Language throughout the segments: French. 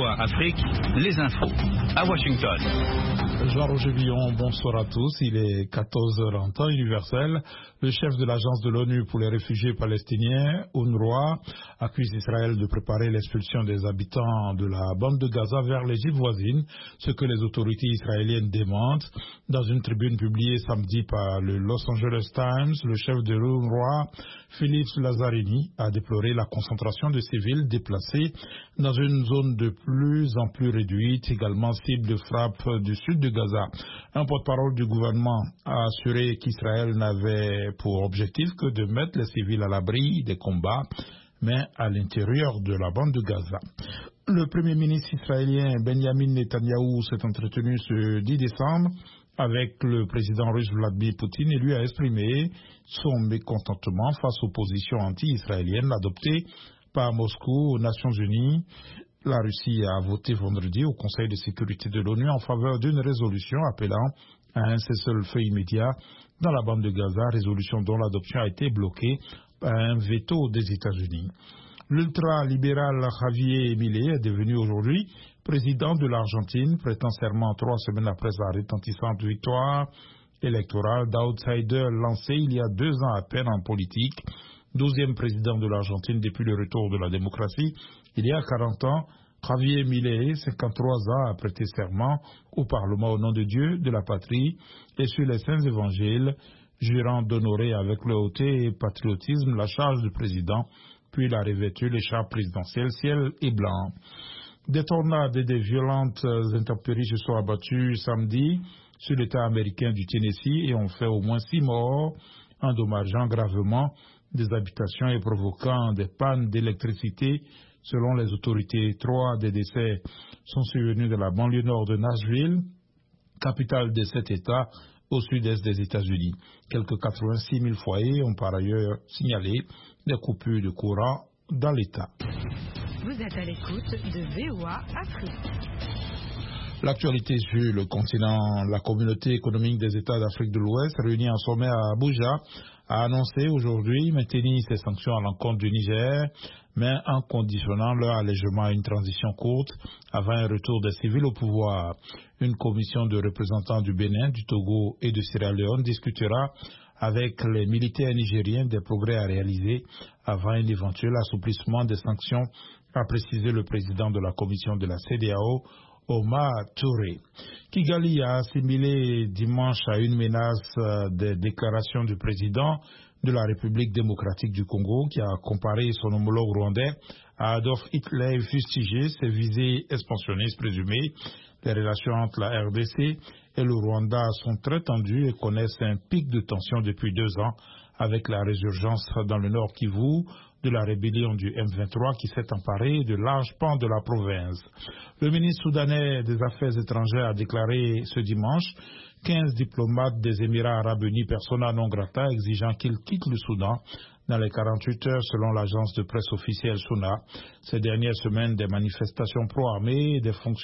VOA Afrique, les infos. À Washington. Jean-Roger Billon, bonsoir à tous. Il est 14h en temps universel. Le chef de l'agence de l'ONU pour les réfugiés palestiniens, UNRWA, accuse Israël de préparer l'expulsion des habitants de la bande de Gaza vers l'Égypte voisine, ce que les autorités israéliennes demandent. Dans une tribune publiée samedi par le Los Angeles Times, le chef de l'UNRWA, Philippe Lazzarini, a déploré la concentration de civils déplacés dans une zone de plus en plus réduite, également cible de frappe du sud de Gaza. Un porte-parole du gouvernement a assuré qu'Israël n'avait pour objectif que de mettre les civils à l'abri des combats, mais à l'intérieur de la bande de Gaza. Le premier ministre israélien Benjamin Netanyahou s'est entretenu ce 10 décembre avec le président russe Vladimir Poutine et lui a exprimé son mécontentement face aux positions anti-israéliennes adoptées par Moscou aux Nations Unies. La Russie a voté vendredi au Conseil de sécurité de l'ONU en faveur d'une résolution appelant à un cessez-le-feu immédiat dans la bande de Gaza, résolution dont l'adoption a été bloquée par un veto des États-Unis. L'ultra-libéral Javier Milei est devenu aujourd'hui président de l'Argentine, prêtant serment 3 semaines après sa retentissante victoire électorale d'outsider lancée il y a 2 ans à peine en politique. 12e président de l'Argentine depuis le retour de la démocratie. Il y a 40 ans, Javier Milei, 53 ans, a prêté serment au Parlement au nom de Dieu, de la patrie et sur les saints évangiles, jurant d'honorer avec loyauté et patriotisme la charge de président, puis il a revêtu l'écharpe présidentielle ciel et blanc. Des tornades et des violentes intempéries se sont abattues samedi sur l'État américain du Tennessee et ont fait au moins 6 morts, endommageant gravement des habitations et provoquant des pannes d'électricité. Selon les autorités, 3 des décès sont survenus de la banlieue nord de Nashville, capitale de cet État au sud-est des États-Unis. Quelques 86 000 foyers ont par ailleurs signalé des coupures de courant dans l'État. Vous êtes à l'écoute de VOA Afrique. L'actualité sur le continent, la communauté économique des États d'Afrique de l'Ouest, réunie en sommet à Abuja, a annoncé aujourd'hui maintenir ses sanctions à l'encontre du Niger, mais en conditionnant leur allègement à une transition courte avant un retour des civils au pouvoir. Une commission de représentants du Bénin, du Togo et de Sierra Leone discutera avec les militaires nigériens des progrès à réaliser avant un éventuel assouplissement des sanctions, a précisé le président de la commission de la CEDEAO, Omar Touré. Kigali a assimilé dimanche à une menace des déclarations du président de la République démocratique du Congo qui a comparé son homologue rwandais à Adolf Hitler et fustigé ses visées expansionnistes présumées. Les relations entre la RDC et le Rwanda sont très tendues et connaissent un pic de tension depuis 2 ans avec la résurgence dans le Nord Kivu de la rébellion du M23 qui s'est emparée de larges pans de la province. Le ministre soudanais des Affaires étrangères a déclaré ce dimanche 15 diplomates des Émirats arabes unis persona non grata exigeant qu'ils quittent le Soudan dans les 48 heures selon l'agence de presse officielle SUNA. Ces dernières semaines, des manifestations pro-armées,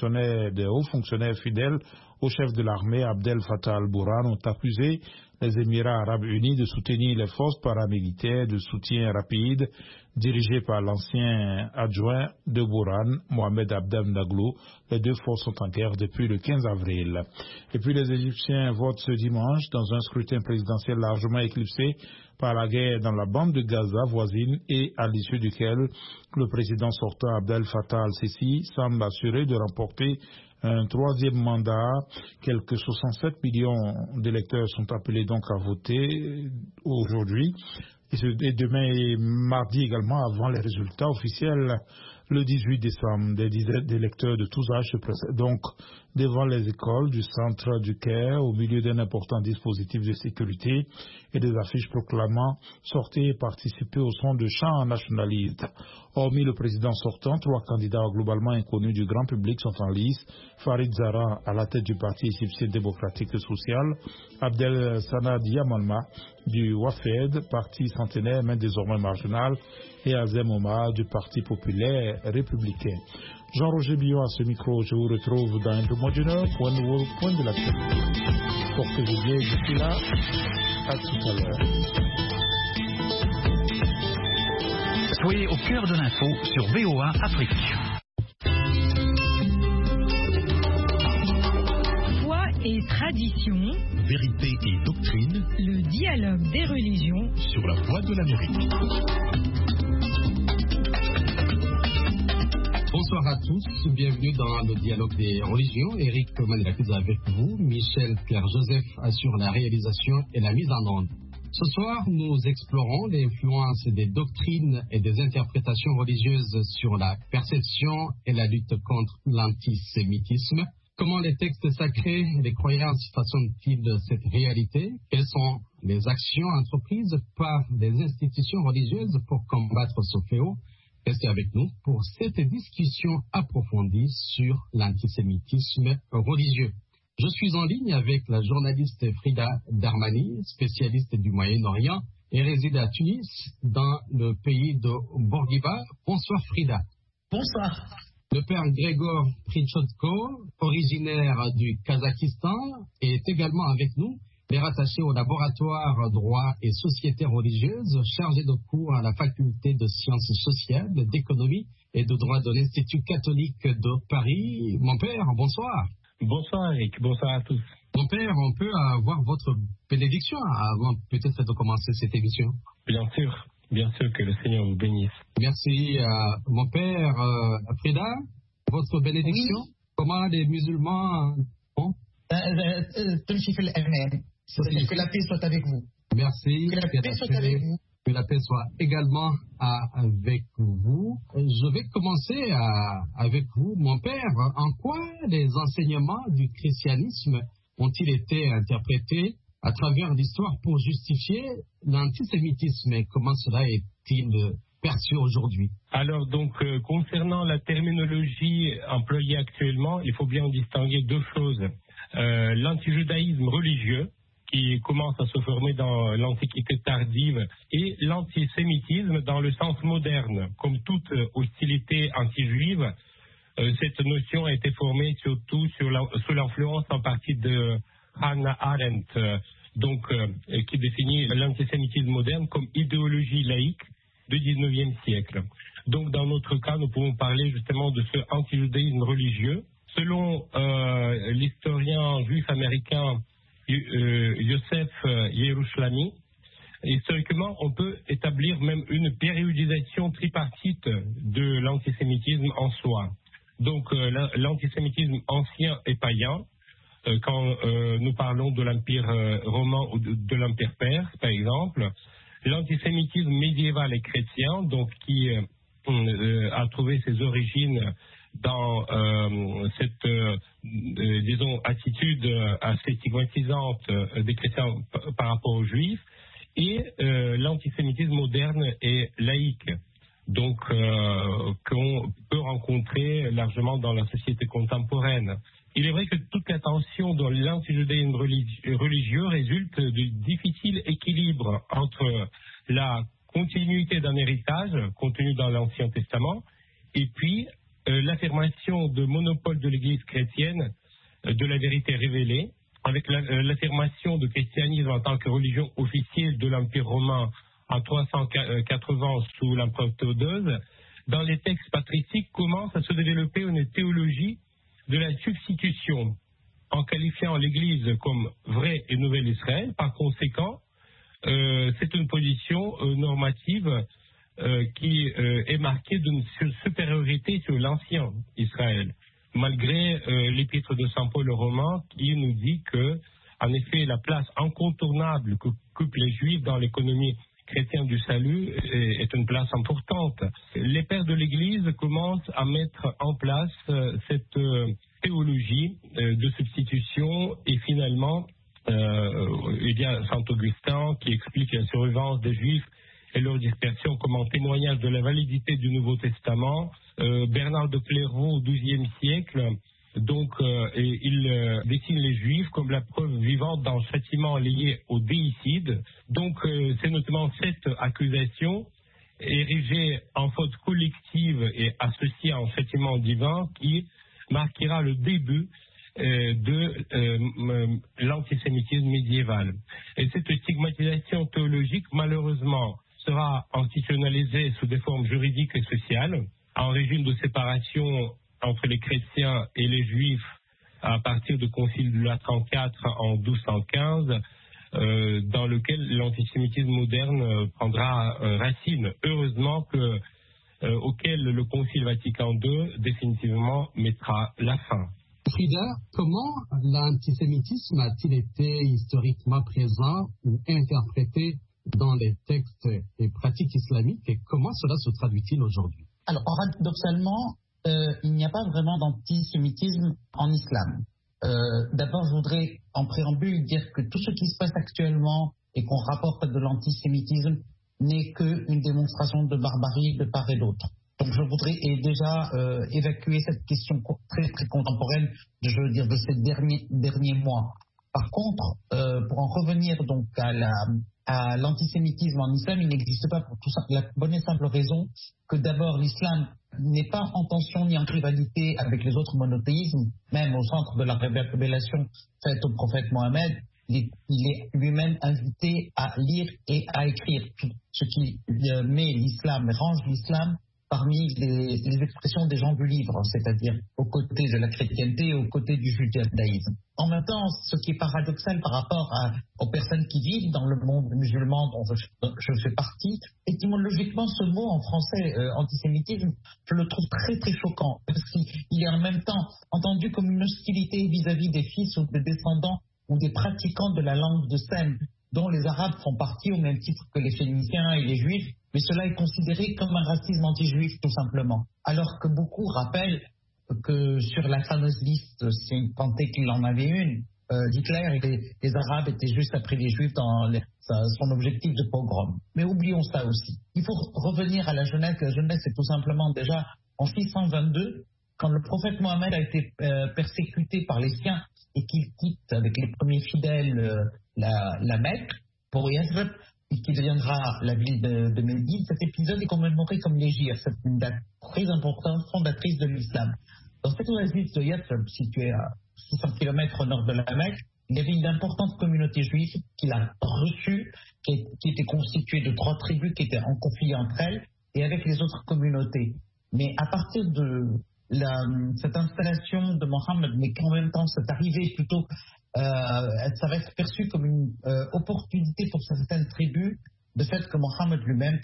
des hauts fonctionnaires fidèles au chef de l'armée Abdel Fattah al-Burhan ont accusé les Émirats arabes unis de soutenir les forces paramilitaires de soutien rapide dirigées par l'ancien adjoint de Burhan, Mohamed Abdel Daglo. Les 2 forces sont en guerre depuis le 15 avril. Et puis les Égyptiens votent ce dimanche dans un scrutin présidentiel largement éclipsé par la guerre dans la bande de Gaza voisine et à l'issue duquel le président sortant Abdel Fattah al-Sisi semble assuré de remporter un 3e mandat. Quelques 67 millions d'électeurs sont appelés donc à voter aujourd'hui et demain et mardi également avant les résultats officiels le 18 décembre. Des dizaines d'électeurs de tous âges se pressent donc devant les écoles du centre du Caire au milieu d'un important dispositif de sécurité et des affiches proclamant « Sortez et participez au son de chants nationalistes ». Hormis le président sortant, 3 candidats globalement inconnus du grand public sont en lice. Farid Zara à la tête du Parti égyptien démocratique et social, Abdel Sanad Yamalma du Wafed, parti centenaire mais désormais marginal, et Azem Omar du Parti populaire républicain. Jean-Roger Billon à ce micro, je vous retrouve dans un peu moins d'une heure pour un nouveau point de l'actualité. Portez-vous bien d'ici là, à tout à l'heure. Soyez au cœur de l'info sur VOA Afrique. tradition, vérité et doctrine, le dialogue des religions sur la voie de l'Amérique. Bonsoir à tous, bienvenue dans le dialogue des religions. Eric Manilakis avec vous, Michel Pierre-Joseph assure la réalisation et la mise en onde. Ce soir, nous explorons l'influence des doctrines et des interprétations religieuses sur la perception et la lutte contre l'antisémitisme. Comment les textes sacrés et les croyances façonnent-ils cette réalité? Quelles sont les actions entreprises par les institutions religieuses pour combattre ce fléau? Restez avec nous pour cette discussion approfondie sur l'antisémitisme religieux. Je suis en ligne avec la journaliste Frida Darmani, spécialiste du Moyen-Orient et réside à Tunis, dans le pays de Bourguiba. Bonsoir Frida. Bonsoir. Le père Grégor Prichotko, originaire du Kazakhstan, est également avec nous. Il est rattaché au laboratoire droit et société religieuse, chargé de cours à la faculté de sciences sociales, d'économie et de droit de l'Institut catholique de Paris. Mon père, bonsoir. Bonsoir Eric, bonsoir à tous. Mon père, on peut avoir votre bénédiction avant peut-être de commencer cette émission? Bien sûr que le Seigneur vous bénisse. Merci mon père. Frida, votre bénédiction? Oui. Comment les musulmans font? Que la paix soit avec vous. Merci. Que la paix soit avec vous. Que la paix soit également avec vous. Je vais commencer avec vous, mon père. En quoi les enseignements du christianisme ont-ils été interprétés à travers l'histoire pour justifier l'antisémitisme et comment cela est-il perçu aujourd'hui? Alors donc, concernant la terminologie employée actuellement, il faut bien distinguer deux choses. L'antijudaïsme religieux, qui commence à se former dans l'Antiquité tardive, et l'antisémitisme dans le sens moderne. Comme toute hostilité anti-juive, cette notion a été formée surtout sous l'influence en partie de Hannah Arendt, qui définit l'antisémitisme moderne comme idéologie laïque du 19e siècle. Donc dans notre cas, nous pouvons parler justement de ce antijudaïsme religieux. Selon l'historien juif américain Yosef Yerushalmi, historiquement, on peut établir même une périodisation tripartite de l'antisémitisme en soi. Donc, l'antisémitisme ancien et païen, quand nous parlons de l'Empire romain ou de l'Empire perse, par exemple, l'antisémitisme médiéval et chrétien, donc qui a trouvé ses origines dans cette, disons, attitude assez stigmatisante des chrétiens par rapport aux juifs, et l'antisémitisme moderne et laïque, donc qu'on peut rencontrer largement dans la société contemporaine. Il est vrai que toute la tension dans l'antijudaïsme religieux résulte du difficile équilibre entre la continuité d'un héritage contenu dans l'Ancien Testament et puis l'affirmation de monopole de l'Église chrétienne de la vérité révélée, avec l'affirmation du christianisme en tant que religion officielle de l'Empire romain en 380 sous l'empereur Théodose. Dans les textes patriciques commence à se développer une théologie de la substitution, en qualifiant l'Église comme vraie et nouvelle Israël. Par conséquent, c'est une position normative qui est marquée d'une supériorité sur l'ancien Israël, malgré l'épître de Saint Paul aux Romains qui nous dit que, en effet, la place incontournable qu'occupent les Juifs dans l'économie chrétienne du salut est une place importante. Les pères de l'Église commencent à mettre en place cette théologie de substitution et finalement, il y a Saint Augustin qui explique la survivance des Juifs et leur dispersion comme un témoignage de la validité du Nouveau Testament. Bernard de Clairvaux au XIIe siècle, donc, il dessine les Juifs comme la preuve vivante d'un châtiment lié au déicide. Donc, c'est notamment cette accusation érigée en faute collective et associée à un châtiment divin qui marquera le début de l'antisémitisme médiéval. Et cette stigmatisation théologique, malheureusement, sera institutionnalisée sous des formes juridiques et sociales, en régime de séparation entre les chrétiens et les juifs à partir du Concile de Latran IV en 1215, dans lequel l'antisémitisme moderne prendra racine. Heureusement auquel le Concile Vatican II définitivement mettra la fin. Frida, comment l'antisémitisme a-t-il été historiquement présent ou interprété dans les textes et pratiques islamiques et comment cela se traduit-il aujourd'hui? Alors, paradoxalement, il n'y a pas vraiment d'antisémitisme en islam. D'abord, je voudrais en préambule dire que tout ce qui se passe actuellement et qu'on rapporte de l'antisémitisme n'est qu'une démonstration de barbarie de part et d'autre. Donc je voudrais déjà évacuer cette question très très contemporaine, je veux dire, de ces derniers mois. Par contre, pour en revenir donc à l'antisémitisme en islam, il n'existe pas pour la bonne et simple raison que d'abord l'islam n'est pas en tension ni en rivalité avec les autres monothéismes, même au centre de la révélation faite au prophète Mohammed. Il est lui-même invité à lire et à écrire, ce qui met l'islam, range l'islam parmi les expressions des gens du livre, c'est-à-dire aux côtés de la chrétienté et aux côtés du judaïsme. En même temps, ce qui est paradoxal par rapport aux personnes qui vivent dans le monde musulman dont je fais partie, étymologiquement, ce mot en français, antisémitisme, je le trouve très très choquant, parce qu'il est en même temps entendu comme une hostilité vis-à-vis des fils ou des descendants ou des pratiquants de la langue de Sem, dont les Arabes font partie au même titre que les Phéniciens et les Juifs, mais cela est considéré comme un racisme anti-juif tout simplement. Alors que beaucoup rappellent que sur la fameuse liste, si tant est qu'il en avait une, d'Hitler, les Arabes étaient juste après les Juifs dans son objectif de pogrom. Mais oublions ça aussi. Il faut revenir à la Genèse. La Genèse, c'est tout simplement déjà en 622, quand le prophète Mohammed a été persécuté par les siens et qu'il quitte avec les premiers fidèles la Mecque pour Yathrib, et qui deviendra la ville de Médine. Cet épisode est commémoré comme l'Hégire. C'est une date très importante, fondatrice de l'islam. Dans cette oasis de Yathrib, située à 600 km au nord de la Mecque, il y avait une importante communauté juive qui l'a reçue, qui était constituée de 3 tribus qui étaient en conflit entre elles et avec les autres communautés. Mais à partir de cette installation de Mohammed, mais qu'en même temps cette arrivée plutôt, ça va être perçu comme une opportunité pour certaines tribus, de fait que Mohammed lui-même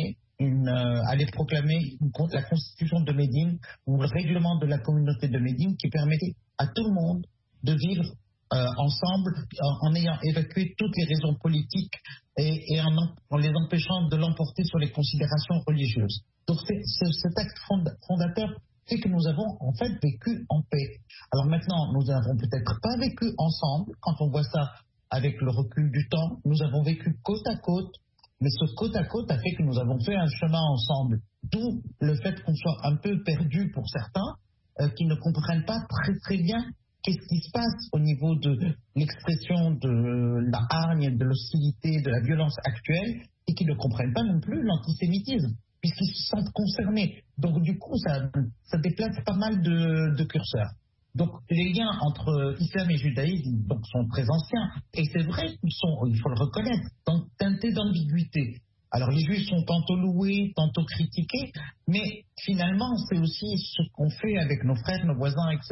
allait proclamer la constitution de Médine ou le règlement de la communauté de Médine qui permettait à tout le monde de vivre ensemble en ayant évacué toutes les raisons politiques et en les empêchant de l'emporter sur les considérations religieuses. Donc cet acte fondateur fait que nous avons en fait vécu en paix. Alors maintenant, nous n'avons peut-être pas vécu ensemble, quand on voit ça avec le recul du temps, nous avons vécu côte à côte, mais ce côte à côte a fait que nous avons fait un chemin ensemble. D'où le fait qu'on soit un peu perdu pour certains, qui ne comprennent pas très très bien qu'est-ce qui se passe au niveau de l'expression de la hargne, de l'hostilité, de la violence actuelle, et qui ne comprennent pas non plus l'antisémitisme, puisqu'ils se sentent concernés. Donc du coup, ça déplace pas mal de curseurs. Donc les liens entre islam et judaïsme sont très anciens. Et c'est vrai qu'ils sont, il faut le reconnaître, teintés d'ambiguïté. Alors les juifs sont tantôt loués, tantôt critiqués, mais finalement c'est aussi ce qu'on fait avec nos frères, nos voisins, etc.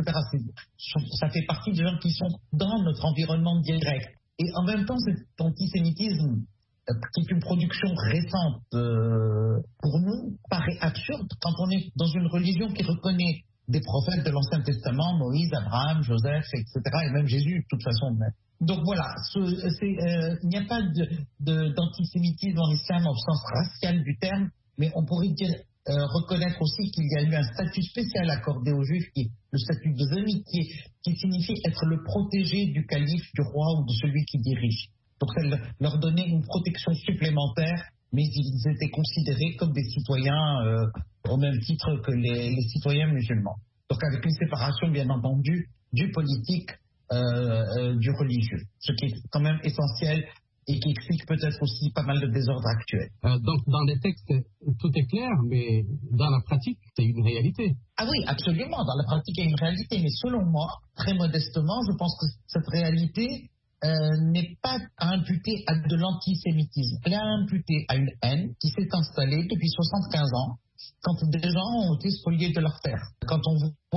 Ça fait partie des gens qui sont dans notre environnement direct. Et en même temps, cet antisémitisme, qui est une production récente pour nous, paraît absurde quand on est dans une religion qui reconnaît des prophètes de l'Ancien Testament, Moïse, Abraham, Joseph, etc., et même Jésus, de toute façon. Donc voilà, il n'y a pas d'antisémitisme en islam au sens racial du terme, mais on pourrait reconnaître aussi qu'il y a eu un statut spécial accordé aux Juifs, qui est le statut de zémite, qui signifie être le protégé du calife, du roi ou de celui qui dirige. Donc ça leur donnait une protection supplémentaire, mais ils étaient considérés comme des citoyens au même titre que les citoyens musulmans. Donc avec une séparation bien entendu du politique, du religieux, ce qui est quand même essentiel et qui explique peut-être aussi pas mal de désordres actuels. Donc dans les textes, tout est clair, mais dans la pratique, c'est une réalité. Ah oui, absolument, dans la pratique, il y a une réalité, mais selon moi, très modestement, je pense que cette réalité n'est pas à imputer à de l'antisémitisme. Elle est à imputer à une haine qui s'est installée depuis 75 ans, quand des gens ont été spoliés de leurs terres. Quand on voit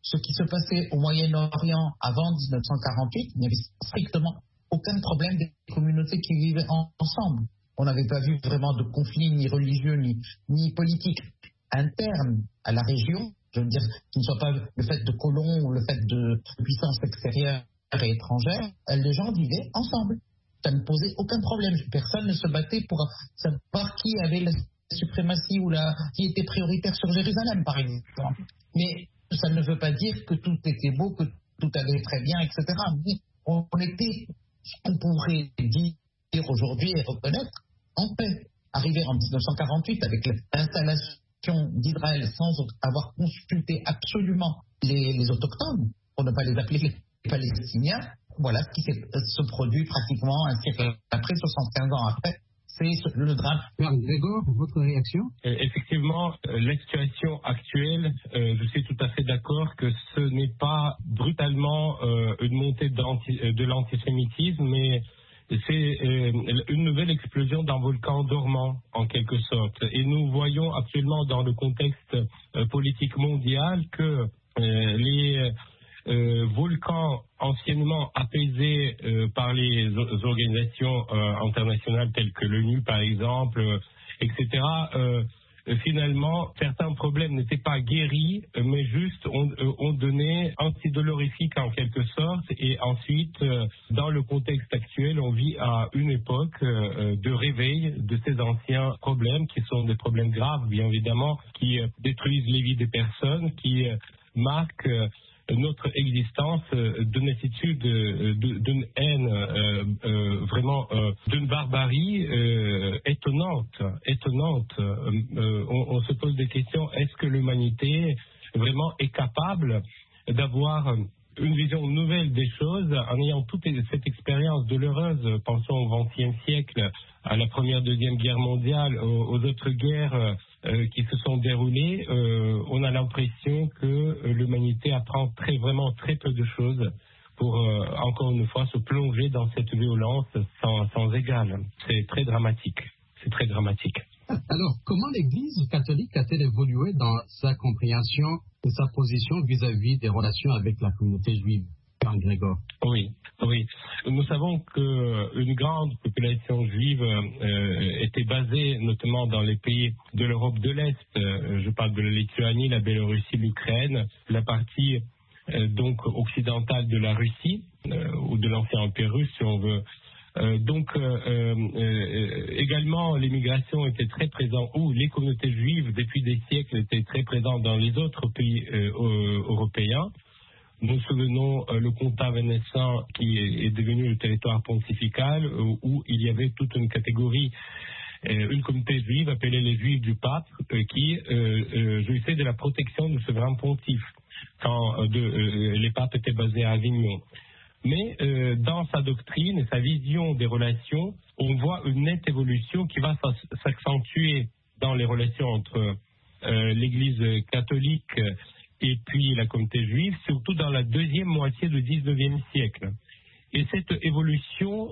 ce qui se passait au Moyen-Orient avant 1948, il n'y avait strictement aucun problème des communautés qui vivaient ensemble. On n'avait pas vu vraiment de conflit ni religieux ni politique interne à la région, je veux dire, qui ne soit pas le fait de colons ou le fait de puissances extérieures et étrangères. Les gens vivaient ensemble. Ça ne posait aucun problème. Personne ne se battait pour savoir qui avait la suprématie ou qui était prioritaire sur Jérusalem, par exemple. Mais ça ne veut pas dire que tout était beau, que tout allait très bien, etc. Mais on était, ce qu'on pourrait dire aujourd'hui et reconnaître, en paix. Arrivé en 1948 avec l'installation d'Israël sans avoir consulté absolument les autochtones, pour ne pas les appeler les Palestiniens, voilà ce qui se produit pratiquement un siècle après, 75 ans après. C'est le drame. Père Grégor, votre réaction? Effectivement, la situation actuelle, je suis tout à fait d'accord que ce n'est pas brutalement une montée de l'antisémitisme, mais c'est une nouvelle explosion d'un volcan dormant, en quelque sorte. Et nous voyons actuellement dans le contexte politique mondial que les volcans anciennement apaisés par les organisations internationales telles que l'ONU, par exemple, etc., finalement, certains problèmes n'étaient pas guéris, mais juste ont donné antidolorifique en quelque sorte. Et ensuite, dans le contexte actuel, on vit à une époque de réveil de ces anciens problèmes, qui sont des problèmes graves, bien évidemment, qui détruisent les vies des personnes, qui marquent notre existence d'une attitude, d'une haine, vraiment d'une barbarie étonnante. On se pose des questions. Est-ce que l'humanité vraiment est capable d'avoir une vision nouvelle des choses en ayant toute cette expérience douloureuse? Pensons au XXe siècle, à la Première, Deuxième Guerre mondiale, aux autres guerres qui se sont déroulées. On a l'impression que l'humanité apprend vraiment très peu de choses pour, encore une fois, se plonger dans cette violence sans égale. C'est très dramatique. C'est très dramatique. Alors, comment l'Église catholique a-t-elle évolué dans sa compréhension de sa position vis-à-vis des relations avec la communauté juive, Père Grégor? Oui. Nous savons qu'une grande population juive était basée notamment dans les pays de l'Europe de l'Est. Je parle de la Lituanie, la Biélorussie, l'Ukraine, la partie donc occidentale de la Russie ou de l'ancien empire russe, si on veut. Également, l'immigration était très présente, ou les communautés juives, depuis des siècles, étaient très présentes dans les autres pays européens. Nous souvenons le comtat vénétien qui est devenu le territoire pontifical, où il y avait toute une catégorie, une communauté juive appelée les Juifs du Pape, qui jouissait de la protection du souverain pontife quand les papes étaient basés à Avignon. Mais dans sa doctrine et sa vision des relations, on voit une nette évolution qui va s'accentuer dans les relations entre l'Église catholique et puis la communauté juive, surtout dans la deuxième moitié du XIXe siècle. Et cette évolution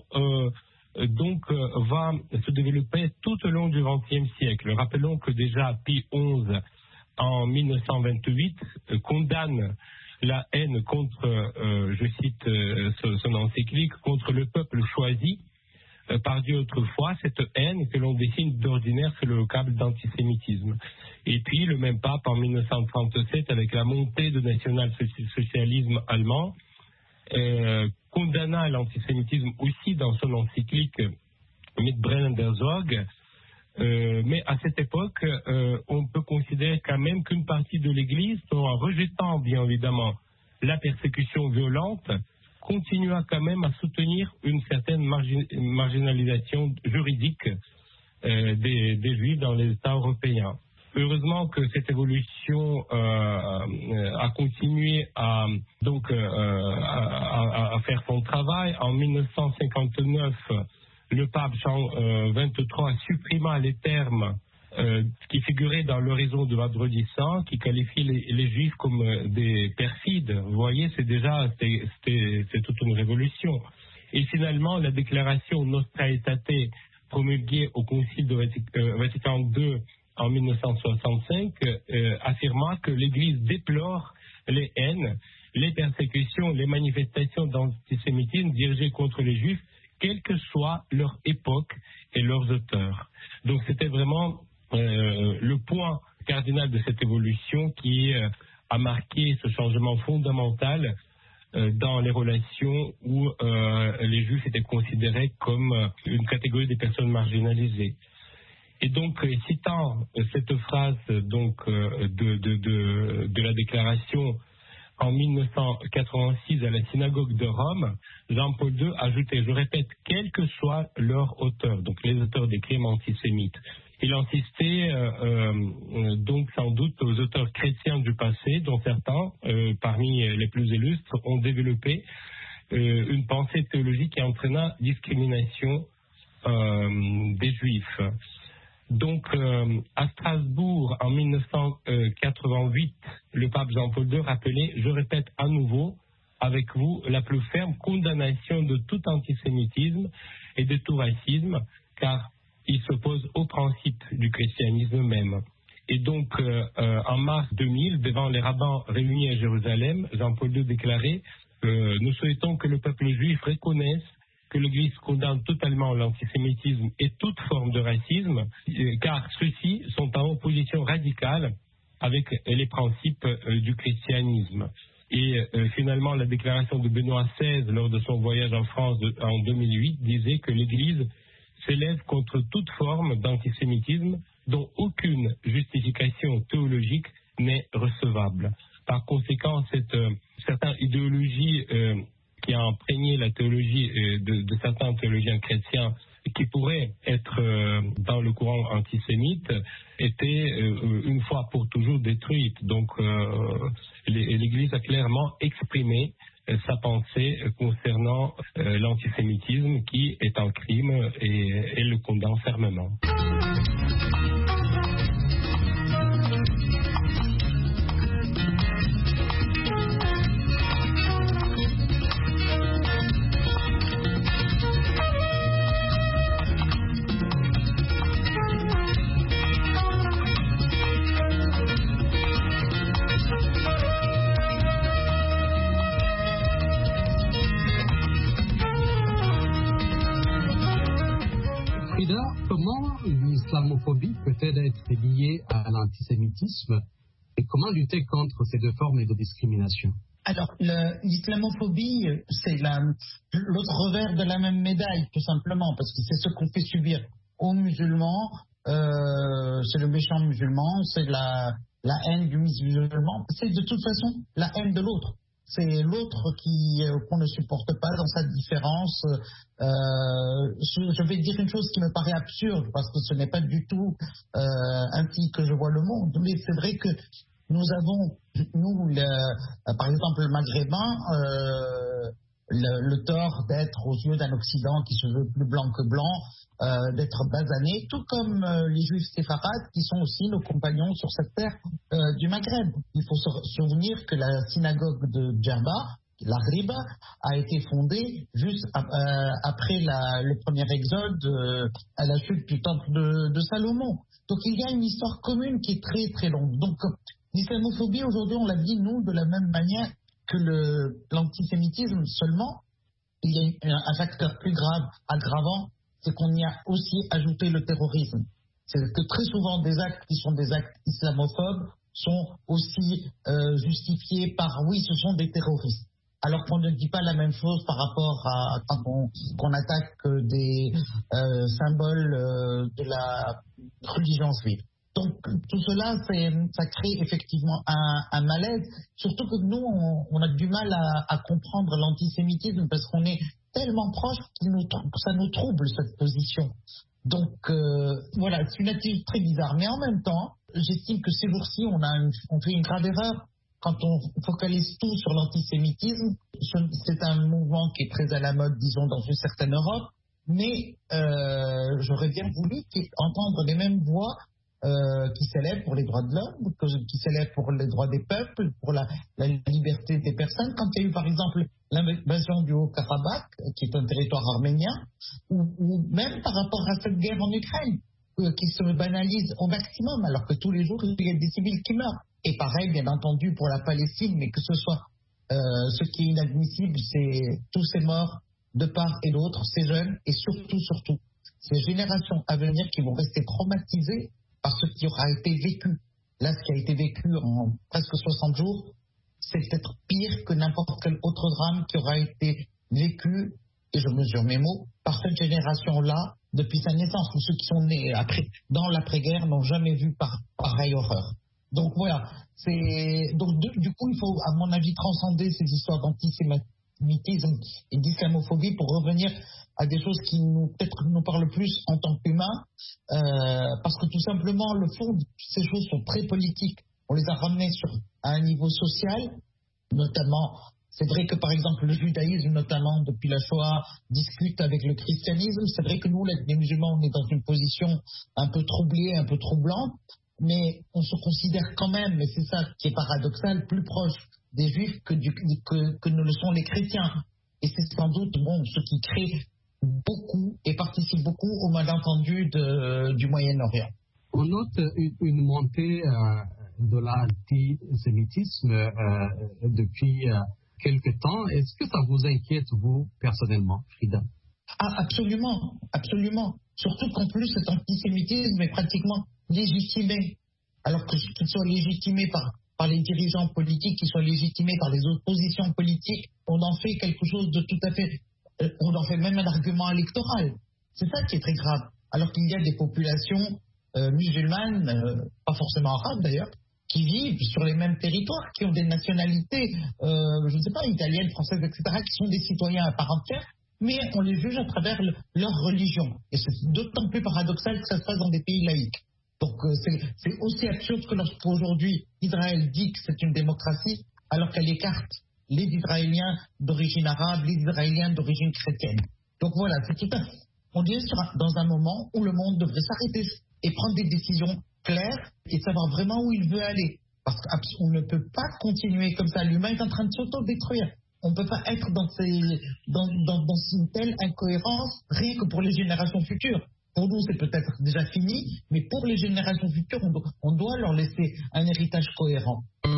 va se développer tout au long du XXe siècle. Rappelons que déjà Pie XI, en 1928, condamne la haine contre, je cite son encyclique, contre le peuple choisi par Dieu autrefois, cette haine que l'on dessine d'ordinaire sur le vocable d'antisémitisme. Et puis le même pape en 1937, avec la montée du national-socialisme allemand, condamna l'antisémitisme aussi dans son encyclique Mitbrennen der Sorge. Mais à cette époque, on peut considérer quand même qu'une partie de l'Église, en rejetant bien évidemment la persécution violente, continua quand même à soutenir une certaine marginalisation juridique des Juifs dans les États européens. Heureusement que cette évolution a continué à faire son travail. En 1959, le pape Jean XXIII supprima les termes qui figuraient dans l'horizon de Vendredi Saint, qui qualifie les Juifs comme des perfides. Vous voyez, c'est toute une révolution. Et finalement, la déclaration Nostra Aetate, promulguée au Concile de Vatican II en 1965, affirma que l'Église déplore les haines, les persécutions, les manifestations d'antisémitisme dirigées contre les Juifs, quelle que soit leur époque et leurs auteurs. Donc c'était vraiment le point cardinal de cette évolution qui a marqué ce changement fondamental dans les relations où les Juifs étaient considérés comme une catégorie des personnes marginalisées. Et donc, citant cette phrase donc de la déclaration en 1986 à la synagogue de Rome, Jean-Paul II ajoutait, je répète, quel que soit leur auteur, donc les auteurs des crimes antisémites. Il insistait donc sans doute aux auteurs chrétiens du passé, dont certains, parmi les plus illustres, ont développé une pensée théologique qui entraîna discrimination des Juifs. Donc, à Strasbourg, en 1988, le pape Jean-Paul II rappelait, je répète à nouveau, avec vous, la plus ferme condamnation de tout antisémitisme et de tout racisme, car il s'oppose au principe du christianisme même. Et donc, en mars 2000, devant les rabbins réunis à Jérusalem, Jean-Paul II déclarait nous souhaitons que le peuple juif reconnaisse que l'Église condamne totalement l'antisémitisme et toute forme de racisme, car ceux-ci sont en opposition radicale avec les principes du christianisme. Et finalement, la déclaration de Benoît XVI lors de son voyage en France en 2008 disait que l'Église s'élève contre toute forme d'antisémitisme dont aucune justification théologique n'est recevable. Par conséquent, certaines idéologies qui a imprégné la théologie de certains théologiens chrétiens qui pourraient être dans le courant antisémite étaient une fois pour toujours détruites. Donc l'Église a clairement exprimé sa pensée concernant l'antisémitisme qui est un crime et le condamne fermement. Comment l'islamophobie peut-elle être liée à l'antisémitisme et comment lutter contre ces deux formes de discrimination? Alors, l'islamophobie, c'est l'autre revers de la même médaille, tout simplement, parce que c'est ce qu'on fait subir aux musulmans, c'est le méchant musulman, c'est la haine du musulman, c'est de toute façon la haine de l'autre. C'est l'autre qu'on ne supporte pas dans sa différence. Je vais dire une chose qui me paraît absurde, parce que ce n'est pas du tout ainsi que je vois le monde. Mais c'est vrai que nous avons, par exemple, le Maghrébin, le tort d'être aux yeux d'un Occident qui se veut plus blanc que blanc, d'être basané, tout comme les Juifs séfarades qui sont aussi nos compagnons sur cette terre du Maghreb. Il faut se souvenir que la synagogue de Djerba, la Riba, a été fondée juste après le premier exode à la chute du temple de Salomon. Donc il y a une histoire commune qui est très très longue. Donc l'islamophobie aujourd'hui, on l'a dit nous de la même manière que l'antisémitisme, seulement il y a un facteur plus grave, aggravant, c'est qu'on y a aussi ajouté le terrorisme. C'est que très souvent des actes qui sont des actes islamophobes sont aussi justifiés par oui, ce sont des terroristes. Alors qu'on ne dit pas la même chose par rapport à quand on attaque des symboles de la religion juive. Donc tout cela, ça crée effectivement un malaise, surtout que nous, on a du mal à comprendre l'antisémitisme parce qu'on est tellement proche que ça nous trouble cette position. Donc voilà, c'est une attitude très bizarre. Mais en même temps, j'estime que ces jours-ci, on fait une grave erreur quand on focalise tout sur l'antisémitisme. C'est un mouvement qui est très à la mode, disons, dans une certaine Europe, mais j'aurais bien voulu entendre les mêmes voix qui s'élèvent pour les droits de l'homme, qui s'élèvent pour les droits des peuples, pour la liberté des personnes. Quand il y a eu par exemple l'invasion du Haut-Karabakh, qui est un territoire arménien, ou même par rapport à cette guerre en Ukraine, qui se banalise au maximum, alors que tous les jours il y a des civils qui meurent. Et pareil, bien entendu, pour la Palestine, mais que ce soit ce qui est inadmissible, c'est tous ces morts de part et d'autre, ces jeunes, et surtout, ces générations à venir qui vont rester traumatisées par ce qui aura été vécu. Là, ce qui a été vécu en presque 60 jours, c'est peut-être pire que n'importe quel autre drame qui aura été vécu, et je mesure mes mots, par cette génération-là depuis sa naissance. Tous ceux qui sont nés dans l'après-guerre n'ont jamais vu pareille horreur. Donc voilà, du coup, il faut, à mon avis, transcender ces histoires d'antisémitisme et d'islamophobie pour revenir à des choses qui peut-être nous parlent plus en tant qu'humains, parce que tout simplement, le fond de ces choses sont très politiques. On les a ramenées à un niveau social, notamment. C'est vrai que, par exemple, le judaïsme, notamment depuis la Shoah, discute avec le christianisme. C'est vrai que nous, les musulmans, on est dans une position un peu troublée, un peu troublante, mais on se considère quand même, et c'est ça qui est paradoxal, plus proche des juifs que ne le sont les chrétiens. Et c'est sans doute ce qui crée beaucoup et participe beaucoup au malentendu du Moyen-Orient. On note une montée de l'antisémitisme depuis quelque temps. Est-ce que ça vous inquiète, vous, personnellement, Frida? Ah, absolument, absolument. Surtout qu'en plus, cet antisémitisme est pratiquement légitimé. Alors que qu'il soit légitimé par les dirigeants politiques, qu'il soit légitimé par les oppositions politiques, on en fait quelque chose de tout à fait... on en fait même un argument électoral. C'est ça qui est très grave. Alors qu'il y a des populations musulmanes, pas forcément arabes d'ailleurs, qui vivent sur les mêmes territoires, qui ont des nationalités, je ne sais pas, italiennes, françaises, etc., qui sont des citoyens à part entière, mais on les juge à travers leur religion. Et c'est d'autant plus paradoxal que ça se passe dans des pays laïques. Donc c'est aussi absurde que lorsqu'aujourd'hui Israël dit que c'est une démocratie, alors qu'elle écarte les Israéliens d'origine arabe, les Israéliens d'origine chrétienne. Donc voilà, c'est tout à fait... On est dans un moment où le monde devrait s'arrêter et prendre des décisions claires et savoir vraiment où il veut aller. Parce qu'on ne peut pas continuer comme ça. L'humain est en train de s'auto-détruire. On ne peut pas être dans une telle incohérence rien que pour les générations futures. Pour nous, c'est peut-être déjà fini, mais pour les générations futures, on doit leur laisser un héritage cohérent.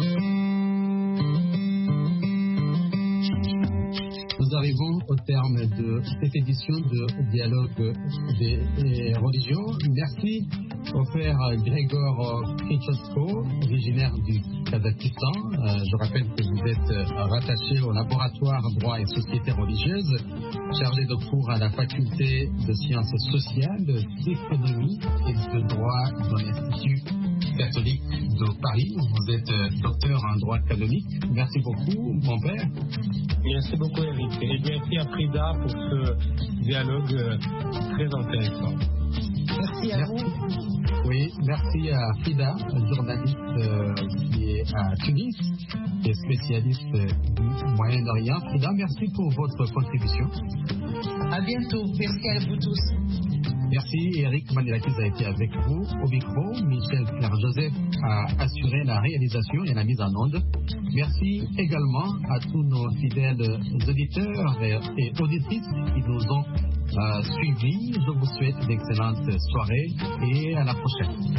Nous arrivons au terme de cette édition de Dialogue des religions. Merci au frère Grégor Krichotko, originaire du Kazakhstan. Je rappelle que vous êtes rattaché au laboratoire droit et société religieuse, chargé de cours à la faculté de sciences sociales, d'économie et de droit dans l'Institut catholique de Paris. Vous êtes docteur en droit canonique. Merci beaucoup, mon père. Merci beaucoup, Eric. Et merci à Frida pour ce dialogue très intéressant. Merci à vous. Oui, merci à Frida, journaliste qui est à Tunis, qui est spécialiste du Moyen-Orient. Frida, merci pour votre contribution. À bientôt. Merci à vous tous. Merci. Eric Manilakis a été avec vous au micro. Michel Claire-Joseph a assuré la réalisation et la mise en onde. Merci également à tous nos fidèles auditeurs et auditrices qui nous ont suivis. Je vous souhaite d'excellentes soirées et à la prochaine.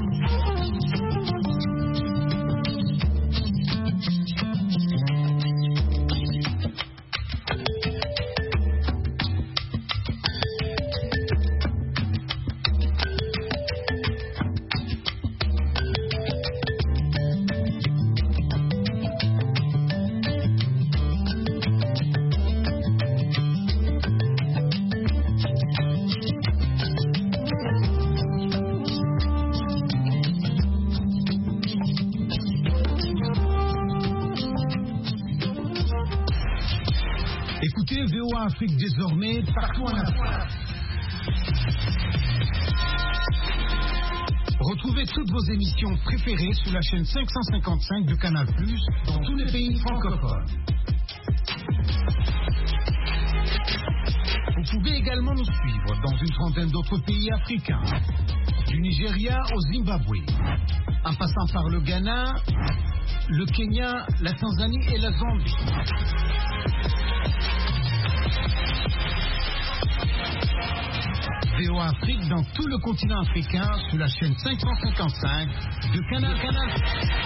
Écoutez VOA Afrique désormais partout en Afrique. Retrouvez toutes vos émissions préférées sur la chaîne 555 de Canal+, dans tous les pays francophones. Vous pouvez également nous suivre dans une trentaine d'autres pays africains, du Nigeria au Zimbabwe, en passant par le Ghana, le Kenya, la Tanzanie et la Zambie. VOA Afrique dans tout le continent africain sur la chaîne 555 de Canal+.